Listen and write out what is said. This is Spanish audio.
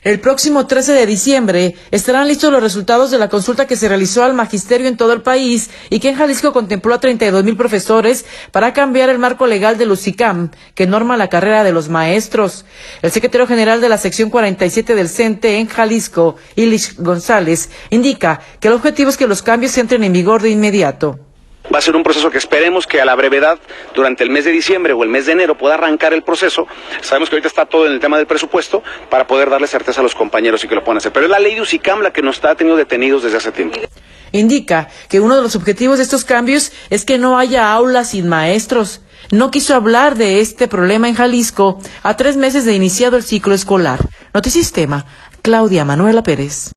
El próximo 13 de diciembre estarán listos los resultados de la consulta que se realizó al magisterio en todo el país y que en Jalisco contempló a 32,000 profesores para cambiar el marco legal del UCICAM, que norma la carrera de los maestros. El secretario general de la sección 47 del CENTE en Jalisco, Ilish González, indica que el objetivo es que los cambios entren en vigor de inmediato. Va a ser un proceso que esperemos que a la brevedad, durante el mes de diciembre o el mes de enero, pueda arrancar el proceso. Sabemos que ahorita está todo en el tema del presupuesto para poder darle certeza a los compañeros y que lo puedan hacer. Pero es la ley de UCICAM la que nos está teniendo detenidos desde hace tiempo. Indica que uno de los objetivos de estos cambios es que no haya aulas sin maestros. No quiso hablar de este problema en Jalisco a 3 meses de iniciado el ciclo escolar. Notisistema, Claudia Manuela Pérez.